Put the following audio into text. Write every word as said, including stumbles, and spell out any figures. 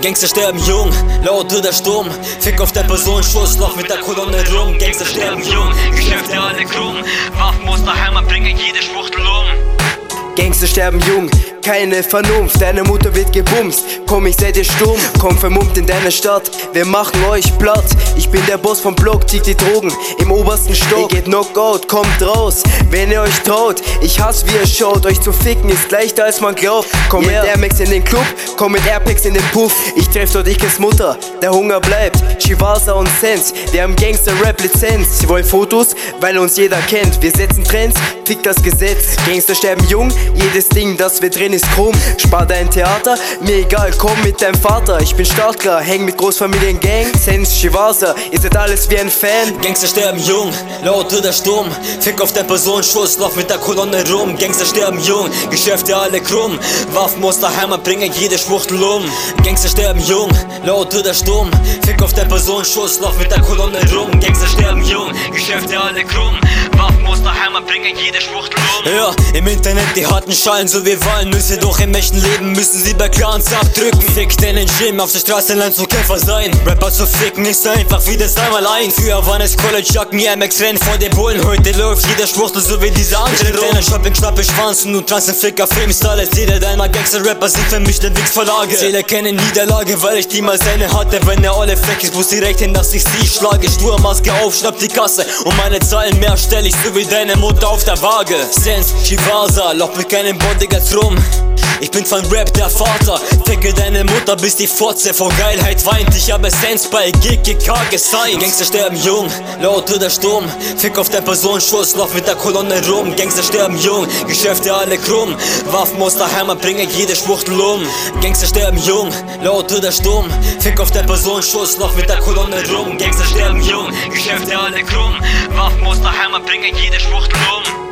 Gangster sterben jung, laut oder stumm. Fick auf der Person, Schuss, lauf mit der Kolonne rum. Gangster sterben jung, Geschäfte alle krumm. Waffen aus der Heimat bringen jede Schwuchtel um. Gangster sterben jung, keine Vernunft, deine Mutter wird gebumst. Komm, ich seh dir stumm, komm vermummt in deine Stadt. Wir machen euch platt, ich bin der Boss vom Block, tick die Drogen im obersten Stock. Ihr geht Knockout, kommt raus, wenn ihr euch traut. Ich hasse, wie ihr schaut, euch zu ficken ist leichter als man glaubt. Komm yeah. mit Air Max in den Club, komm mit Airpacks in den Puff. Ich treff dort Ikes Mutter, der Hunger bleibt. Shivasa und Sense, wir haben Gangster-Rap-Lizenz. Sie wollen Fotos, weil uns jeder kennt. Wir setzen Trends, fick das Gesetz. Gangster sterben jung, jedes Ding, das wir drehen ist krumm. Spar dein Theater, mir egal, komm mit deinem Vater. Ich bin startklar, häng mit Großfamiliengang. Sense, Shivasa, ihr seid alles wie ein Fan. Gangster sterben jung, laut oder stumm. Fick auf der Person, Schuss, lauf mit der Kolonne rum. Gangster sterben jung, Geschäfte alle krumm. Waffen aus der Heimat bringen jede Schwuchtel um. Gangster sterben jung, laut oder stumm. Fick auf der Person, Schuss, lauf mit der Kolonne rum. Gangster sterben jung, Geschäfte alle krumm. Waffen aus der Heimat bringen jede Schwuchtel um. Ja, im Internet die harten Schalen, so wir wollen Nüsse, doch im echten Leben müssen sie bei Clans abdrücken. Fick deinen Gym, auf der Straße lernt so Kämpfer sein. Rapper zu ficken ist so einfach wie das einmal ein. Früher waren es College-Jacken, Air Max rennen vor den Bullen. Heute läuft jeder Schwuchtel so wie dieser andere rum. Deiner Shopping, Schnappe, Schwanz und du trans im Flicker, Films, alles. Jeder deiner Gangster-Rapper sind vermischt in Wix-Verlage. Zähle keine Niederlage, weil ich niemals eine hatte. Wenn der alle fleck ist, muss direkt hin, dass ich sie schlage. Stur Maske auf, schnapp die Kasse und meine Zahlen mehr stell ich so wie deine Mutter auf der Waage. Sense, Shivasa, loch mit keinem Bodyguards rum. Ich bin von Rap der Vater, ficke deine Mutter bis die Fotze vor Geilheit weint. Ich habe Sense bei G G K gesigned. Gangster sterben jung, laut oder stumm. Fick auf der Person, Schuss, lauf mit der Kolonne rum. Gangster sterben jung, Geschäfte alle krumm. Waffen aus der Heimat bringen jede Schwuchtel um. Gangster sterben jung, laut oder stumm. Fick auf der Person, Schuss, lauf mit der Kolonne rum. Gangster sterben jung, Geschäfte alle krumm. Waffen aus der Heimat bringen jede Schwuchtel um.